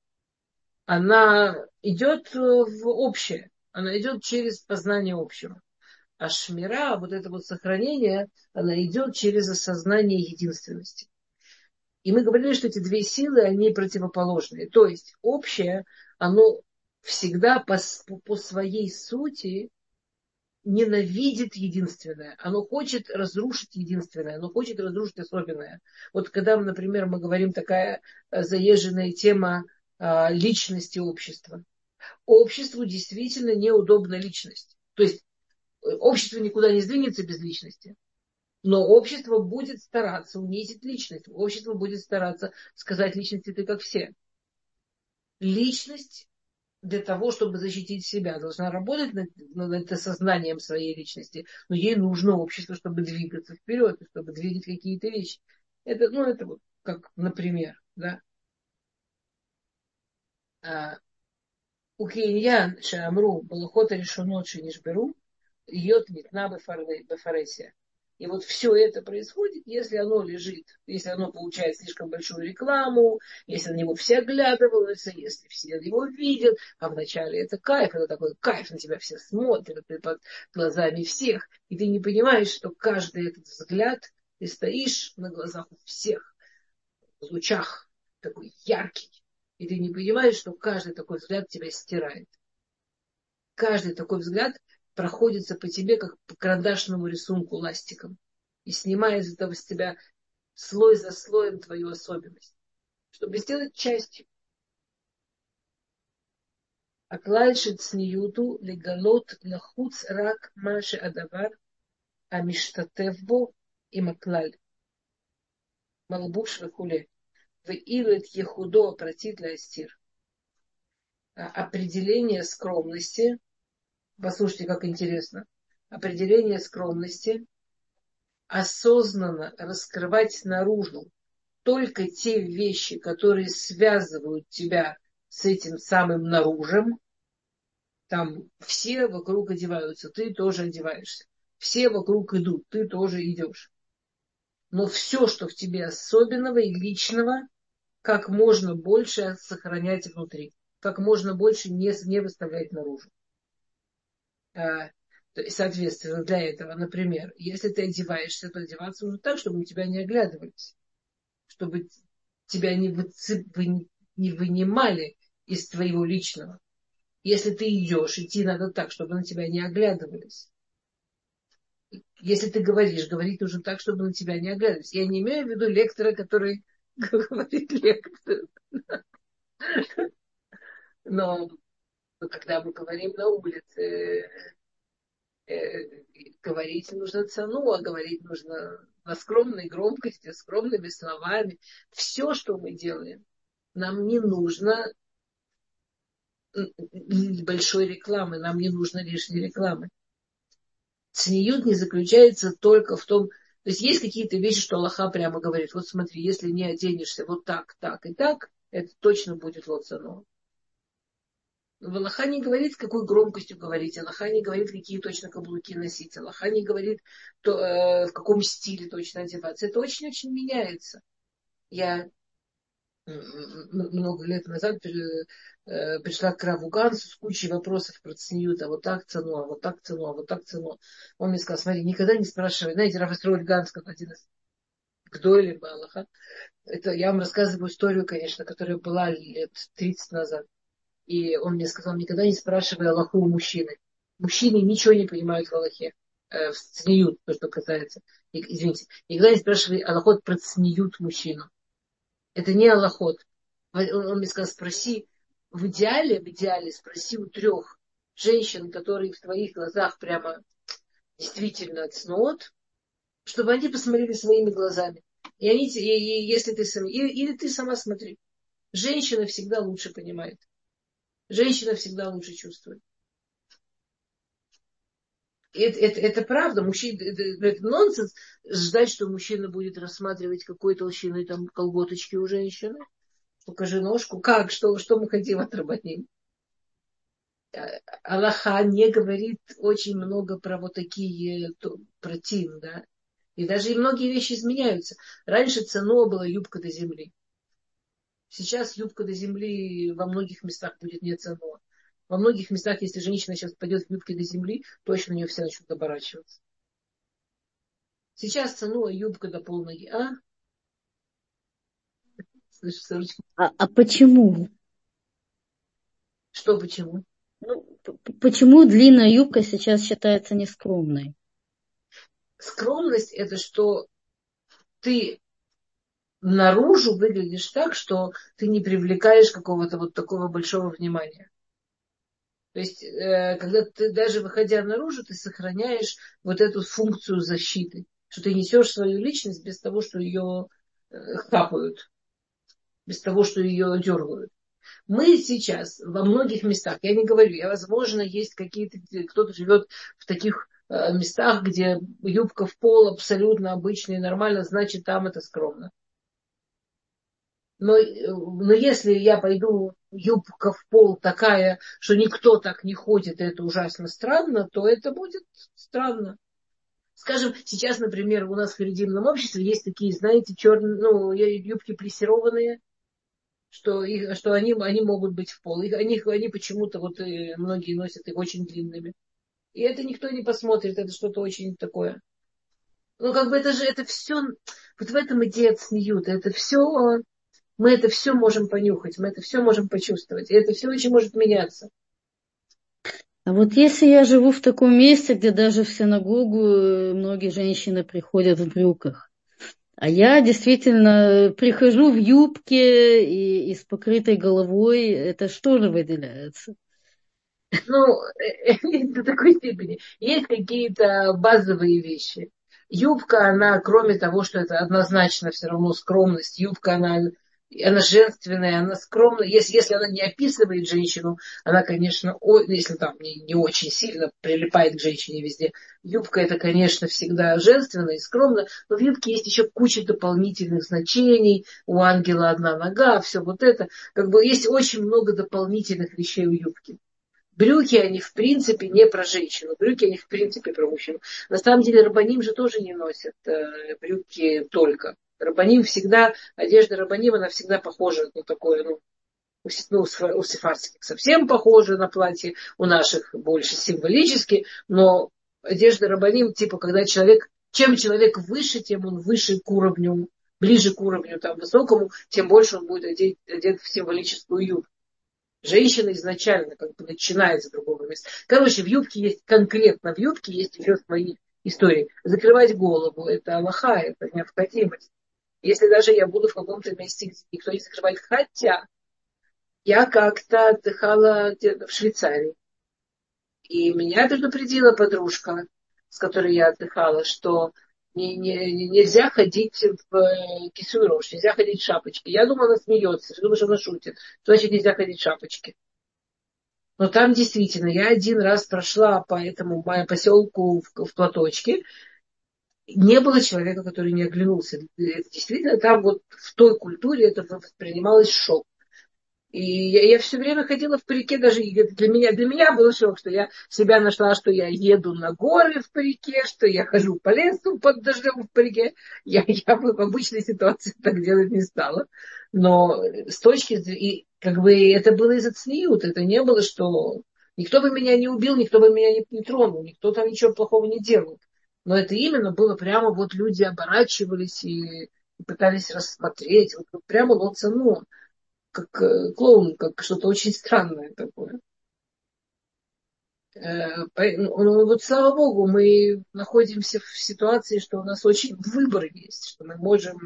Speaker 1: она идет в общее, она идет через познание общего. А шмира, вот это вот сохранение, она идет через осознание единственности. И мы говорили, что эти две силы, они противоположные. То есть общее, оно всегда по, по своей сути ненавидит единственное. Оно хочет разрушить единственное. Оно хочет разрушить особенное. Вот когда, например, мы говорим такая заезженная тема а, личности общества. Обществу действительно неудобна личность. То есть общество никуда не сдвинется без личности. Но общество будет стараться унизить личность. Общество будет стараться сказать личности ты как все. Личность для того, чтобы защитить себя, должна работать над, над осознанием своей личности. Но ей нужно общество, чтобы двигаться вперед, чтобы двигать какие-то вещи. Это, ну, это вот как, например, да. У Кейньян Шамру Балахота решено Шинишберу, йод нитна бефаресия. И вот все это происходит, если оно лежит, если оно получает слишком большую рекламу, если на него все оглядываются, если все его видят, а вначале это кайф, это такой кайф, на тебя все смотрят, ты под глазами всех, и ты не понимаешь, что каждый этот взгляд, ты стоишь на глазах у всех, в лучах, такой яркий, и ты не понимаешь, что каждый такой взгляд тебя стирает. Каждый такой взгляд проходится по тебе, как по карандашному рисунку ластиком. И снимает из этого с тебя слой за слоем твою особенность. Чтобы сделать частью. Аклальшит сньюту легалот лахуц рак маши адавар амиштатевбо и маклаль. Малбуш векуле. Веилет ехудо протит астир. Определение скромности. Послушайте, как интересно. Определение скромности осознанно раскрывать наружу только те вещи, которые связывают тебя с этим самым наружем. Там все вокруг одеваются, ты тоже одеваешься. Все вокруг идут, ты тоже идешь. Но все, что в тебе особенного и личного, как можно больше сохранять внутри. Как можно больше не, не выставлять наружу. То есть, соответственно, для этого, например, если ты одеваешься, то одеваться нужно так, чтобы на тебя не оглядывались. Чтобы тебя не, выцеп... вы... не вынимали из твоего личного. Если ты идешь, идти надо так, чтобы на тебя не оглядывались. Если ты говоришь, говорить нужно так, чтобы на тебя не оглядывались. Я не имею в виду лектора, который говорит лекцию. Но когда мы говорим на улице, э, говорить нужно цену, а говорить нужно на скромной громкости, скромными словами. Все, что мы делаем, нам не нужно большой рекламы, нам не нужно лишней рекламы. Цниют не заключается только в том, то есть есть какие-то вещи, что Аллаха прямо говорит, вот смотри, если не оденешься вот так, так и так, это точно будет лоцано. Аллаха не говорит, с какой громкостью говорить, Аллаха не говорит, какие точно каблуки носить, Аллаха не говорит, то, э, в каком стиле точно одеваться. Это очень-очень меняется. Я много лет назад пришла к Раву Гансу с кучей вопросов про цниют, а вот так цену, а вот так цену, а вот так цену. Он мне сказал, смотри, никогда не спрашивай. Знаете, Рав Исроэль Ганс, как один из Гдойлей Аллаха. Это я вам рассказываю историю, конечно, которая была лет тридцать назад. И он мне сказал, никогда не спрашивай Аллаху у мужчины. Мужчины ничего не понимают в Аллахе. Э, в цниют, то, что касается. Извините. Никогда не спрашивай Аллаху про цниют мужчину. Это не аллахот. Он мне сказал, спроси, в идеале, в идеале спроси у трех женщин, которые в твоих глазах прямо действительно цнот, чтобы они посмотрели своими глазами. И они, и, и, если ты сам, или, или ты сама смотри. Женщина всегда лучше понимает. Женщина всегда лучше чувствует. Это, это, это правда. Мужчина, это, это нонсенс ждать, что мужчина будет рассматривать, какой толщины там колготочки у женщины. Покажи ножку. Как? Что, что мы хотим от рабаним? Аллаха не говорит очень много про вот такие, про тин, да. И даже и многие вещи изменяются. Раньше цено была юбка до земли. Сейчас юбка до земли во многих местах будет не цено. Во многих местах, если женщина сейчас пойдет в юбке до земли, точно на нее все начнут оборачиваться. Сейчас цено юбка до полной. А? Слышишь, Сарочка?
Speaker 2: А, а почему?
Speaker 1: Что почему?
Speaker 2: Ну, почему длинная юбка сейчас считается нескромной?
Speaker 1: Скромность это что ты наружу выглядишь так, что ты не привлекаешь какого-то вот такого большого внимания. То есть, э, когда ты даже выходя наружу, ты сохраняешь вот эту функцию защиты, что ты несешь свою личность без того, что ее э, хапают, без того, что ее дергают. Мы сейчас во многих местах, я не говорю, я, возможно, есть какие-то, кто-то живет в таких э, местах, где юбка в пол абсолютно обычная и нормально, значит, там это скромно. Но, но если я пойду юбка в пол такая, что никто так не ходит, и это ужасно странно, то это будет странно. Скажем, сейчас, например, у нас в харидимном обществе есть такие, знаете, черные, ну, юбки плессированные, что, их, что они, они могут быть в пол. Их, они, они почему-то, вот многие носят их очень длинными. И это никто не посмотрит, это что-то очень такое. Ну, как бы это же, это все, вот в этом идея цниют, это все, мы это все можем понюхать, мы это все можем почувствовать, и это все очень может меняться.
Speaker 2: А вот если я живу в таком месте, где даже в синагогу многие женщины приходят в брюках, а я действительно прихожу в юбке и, и с покрытой головой, это что же выделяется?
Speaker 1: Ну, до такой степени. Есть какие-то базовые вещи. Юбка, она, кроме того, что это однозначно все равно скромность, юбка, она, она женственная, она скромная. Если, если она не описывает женщину, она, конечно, о, если там не, не очень сильно прилипает к женщине везде, юбка это, конечно, всегда женственно и скромно, но в юбке есть еще куча дополнительных значений. У ангела одна нога, все вот это. Как бы есть очень много дополнительных вещей у юбки. Брюки, они в принципе не про женщину. Брюки, они в принципе про мужчину. На самом деле рабаним же тоже не носят э, брюки только. Рабаним всегда, одежда рабаним, она всегда похожа на такое, ну, у, ну, у сефардских совсем похожа на платье, у наших больше символически, но одежда рабаним, типа, когда человек, чем человек выше, тем он выше к уровню, ближе к уровню там высокому, тем больше он будет одет, одет в символическую юбку. Женщина изначально как бы начинает с другого места. Короче, в юбке есть, конкретно в юбке есть еще свои истории. Закрывать голову, это алаха, это необходимость. Если даже я буду в каком-то месте, где никто не закрывает, хотя я как-то отдыхала где-то в Швейцарии, и меня предупредила подружка, с которой я отдыхала, что не, не, нельзя ходить в кисурош, нельзя ходить в шапочке. Я думала, она смеется, я думала, что она шутит. Значит, нельзя ходить в шапочке. Но там действительно, я один раз прошла по этому моему поселку в, в платочке, не было человека, который не оглянулся. Это действительно, там вот в той культуре это воспринималось шок. И я, я все время ходила в парике, даже для меня, для меня был шок, что я себя нашла, что я еду на горы в парике, что я хожу по лесу под дождем в парике. Я, я бы в обычной ситуации так делать не стала. Но с точки зрения, и как бы это было из-за цниют, это не было, что никто бы меня не убил, никто бы меня не, не тронул, никто там ничего плохого не делал. Но это именно было прямо вот люди оборачивались и, и пытались рассмотреть, вот, вот прямо лоцану, как э, клоун, как что-то очень странное такое. Э, ну, ну, вот слава богу, мы находимся в ситуации, что у нас очень выбор есть, что мы можем...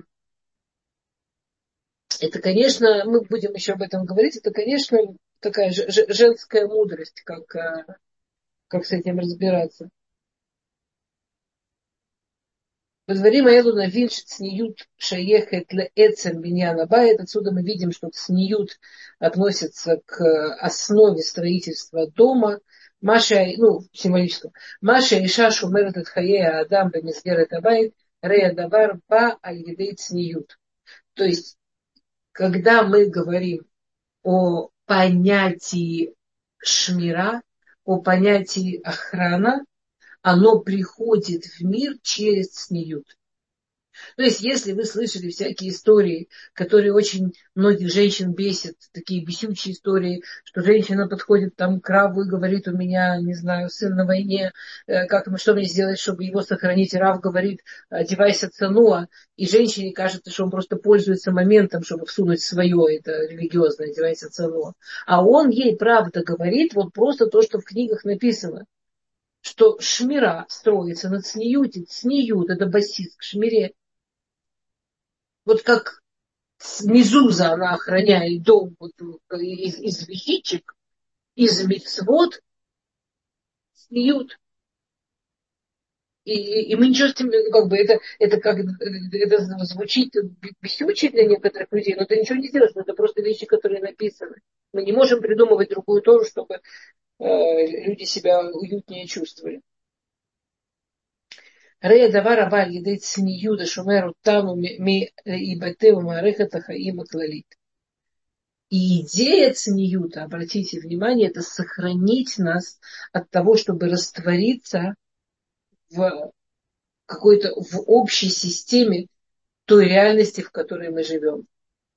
Speaker 1: Это, конечно, мы будем еще об этом говорить, это, конечно, такая ж- ж- женская мудрость, как, э, как с этим разбираться. Бадварим аэлу навин шецниют шаехет леэцем биньяна байт. Отсюда мы видим, что цниют относится к основе строительства дома. Маша, ну, символическом. Маша иша шумерет от хаея адам бемизгерет абайт рея давар ба аль-едей цниют. То есть, когда мы говорим о понятии шмира, о понятии охрана, оно приходит в мир через цниют. То есть, если вы слышали всякие истории, которые очень многих женщин бесят, такие бесючие истории, что женщина подходит там к Раву и говорит, у меня, не знаю, сын на войне, как, что мне сделать, чтобы его сохранить? И Рав говорит, одевайся цануа, и женщине кажется, что он просто пользуется моментом, чтобы всунуть свое, это религиозное, одевайся цануа. А он ей правда говорит, вот просто то, что в книгах написано, что шмира строится на цниюте, цниют, это басист к шмире. Вот как мезуза, она охраняет дом вот, из, из вещичек, из мицвот, снуют. И, и мы ничего с этим, ну, как бы, это, это как, это звучит бесюче для некоторых людей, но это ничего не сделаешь, это просто вещи, которые написаны. Мы не можем придумывать другую Тору, чтобы э, люди себя уютнее чувствовали. Рея давар абаль едей цнию да шумеру тану ми ибатеу маарехата хаима клалит. И идея цниюта, обратите внимание, это сохранить нас от того, чтобы раствориться в какой-то в общей системе той реальности, в которой мы живем.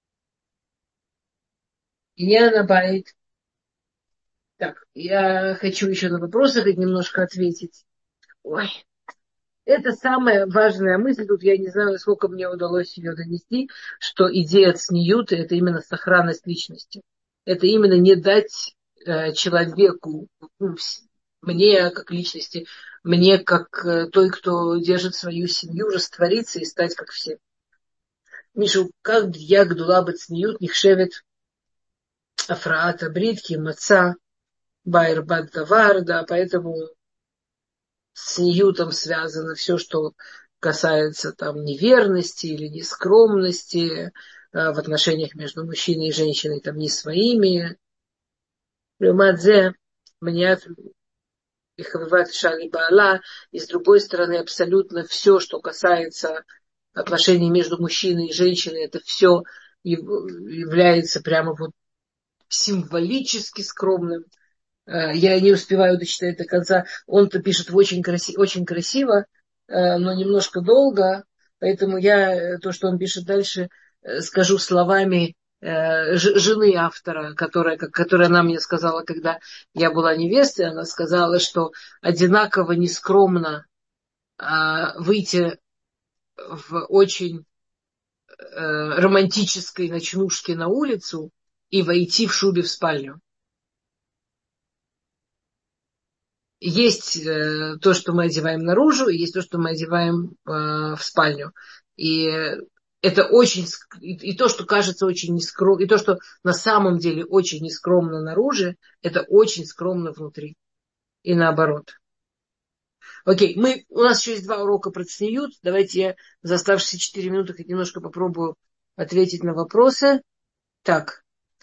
Speaker 1: Я на байт. Так, я хочу еще на вопросы хоть немножко ответить. Ой, это самая важная мысль, тут я не знаю, сколько мне удалось ее донести, что идея цниюта – это именно сохранность личности. Это именно не дать э, человеку, ну, мне как личности, мне как э, той, кто держит свою семью, раствориться и стать как все. Мишу, как я гдула бы цниют, нихшевет афраата бритки, маца, байр бад давар, да, поэтому с ньютом связано все, что касается там неверности или нескромности, в отношениях между мужчиной и женщиной, там не своими. Люмадзе, мне их бывает шали баала, и с другой стороны абсолютно все, что касается отношений между мужчиной и женщиной, это все является прямо вот символически скромным. Я не успеваю дочитать до конца. Он-то пишет очень, краси, очень красиво, но немножко долго. Поэтому я то, что он пишет дальше, скажу словами э, жены автора, которая, которая она мне сказала, когда я была невестой, она сказала, что одинаково нескромно э, выйти в очень э, романтической ночнушке на улицу и войти в шубе в спальню. Есть э, то, что мы одеваем наружу, и есть то, что мы одеваем э, в спальню. И это очень... И, и то, что кажется очень нескромно, и то, что на самом деле очень нескромно наружу, это очень скромно внутри. И наоборот. Окей, мы, у нас еще есть два урока про цниют. Давайте я за оставшиеся четыре минуты хоть немножко попробую ответить на вопросы. Так.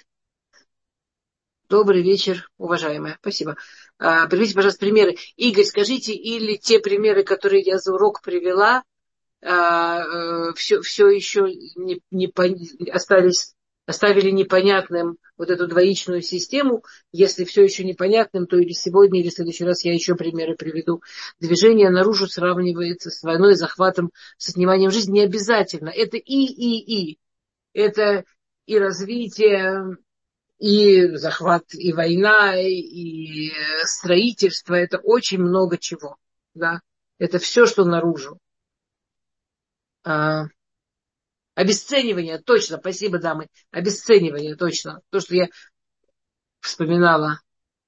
Speaker 1: Добрый вечер, уважаемая. Спасибо. А, приведите, пожалуйста, примеры. Игорь, скажите, или те примеры, которые я за урок привела, а, все, все еще не, не по, остались, оставили непонятным вот эту двоичную систему. Если все еще непонятным, то или сегодня, или в следующий раз я еще примеры приведу. Движение наружу сравнивается с войной, захватом, с отниманием жизни. Не обязательно. Это и, и, и. Это и развитие, и захват, и война, и строительство. Это очень много чего. Да? Это все, что наружу. А, обесценивание, точно. Спасибо, дамы. Обесценивание, точно. То, что я вспоминала.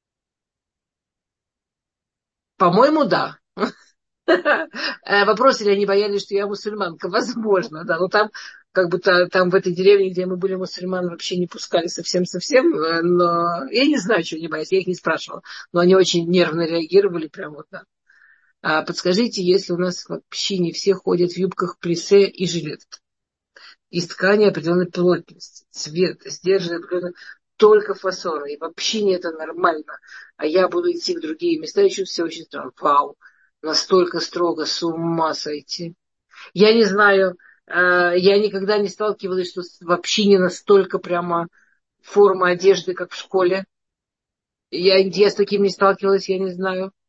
Speaker 1: По-моему, да. Вопрос, или они боялись, что я мусульманка? Возможно, да. Но там, как бы там в этой деревне, где мы были, мусульман вообще не пускали совсем-совсем. Но я не знаю, чего они боятся, я их не спрашивала. Но они очень нервно реагировали, прям вот так. А подскажите, если у нас в общине все ходят в юбках плиссе и жилетках, из ткани определенной плотности, цвета, сдержанной только фасона. И в общине это нормально. А я буду идти в другие места и чувствую себя очень странно. Вау, настолько строго, с ума сойти. Я не знаю, я никогда не сталкивалась, что в общине настолько прямо форма одежды, как в школе. Я, я с таким не сталкивалась, я не знаю.